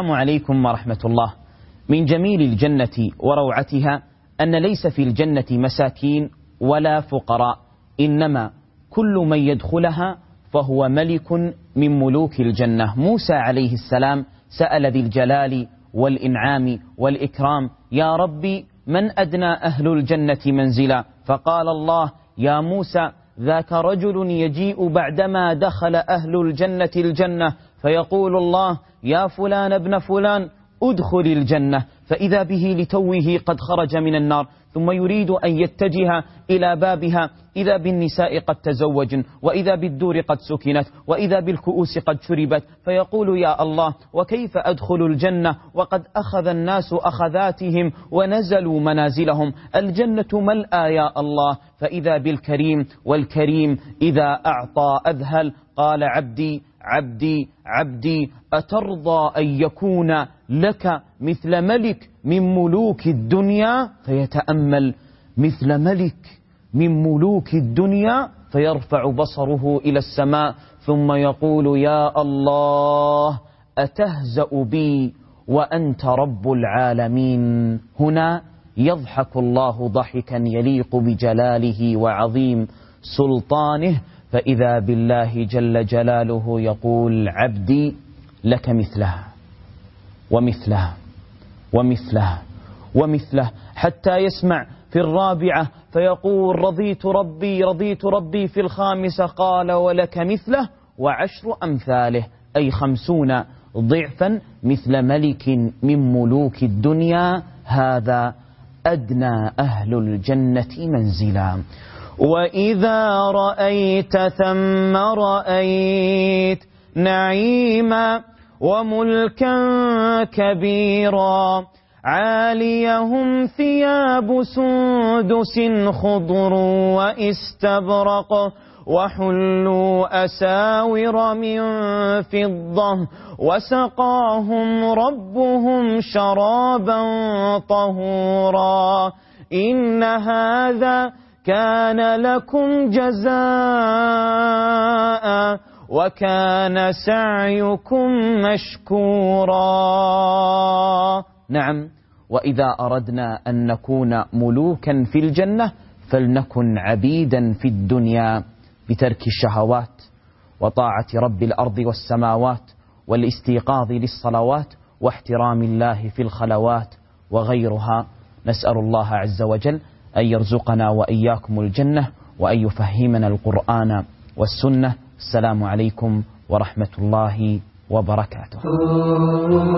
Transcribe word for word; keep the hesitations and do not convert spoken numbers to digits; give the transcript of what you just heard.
السلام عليكم ورحمة الله. من جميل الجنة وروعتها أن ليس في الجنة مساكين ولا فقراء، إنما كل من يدخلها فهو ملك من ملوك الجنة. موسى عليه السلام سأل ذي الجلال والإنعام والإكرام: يا ربي من أدنى أهل الجنة منزلا؟ فقال الله: يا موسى ذاك رجل يجيء بعدما دخل أهل الجنة الجنة فيقول الله: يا فلان ابن فلان ادخل الجنة، فإذا به لتوه قد خرج من النار، ثم يريد أن يتجه إلى بابها، إذا بالنساء قد تزوجن، وإذا بالدور قد سكنت، وإذا بالكؤوس قد شربت، فيقول: يا الله وكيف أدخل الجنة وقد أخذ الناس أخذاتهم ونزلوا منازلهم؟ الجنة ملأى يا الله. فإذا بالكريم، والكريم إذا أعطى أذهل. قال: عبدي عبدي عبدي أترضى أن يكون لك مثل ملك من ملوك الدنيا؟ فيتأمل: مثل ملك من ملوك الدنيا، فيرفع بصره إلى السماء ثم يقول: يا الله أتهزأ بي وأنت رب العالمين؟ هنا يضحك الله ضحكا يليق بجلاله وعظيم سلطانه، فإذا بالله جل جلاله يقول: عبدي لك مثله ومثله ومثله ومثله، حتى يسمع في الرابعة فيقول: رضيت ربي رضيت ربي. في الخامسة قال: ولك مثله وعشر أمثاله، أي خمسون ضعفا مثل ملك من ملوك الدنيا. هذا أدنى أهل الجنة منزلا. وإذا رأيت ثم رأيت نعيما وملكا كبيرا، عاليهم ثياب سندس خضر واستبرق، وحلوا أساور من فضة، وسقاهم ربهم شرابا طهورا. إن هذا كان لكم جزاء وكان سعيكم مشكورا. نعم، وإذا أردنا أن نكون ملوكا في الجنة فلنكن عبيدا في الدنيا بترك الشهوات وطاعة رب الأرض والسماوات والاستيقاظ للصلوات واحترام الله في الخلوات وغيرها. نسأل الله عز وجل أن يرزقنا وإياكم الجنة، وأن يفهمنا القرآن والسنة. السلام عليكم ورحمة الله وبركاته.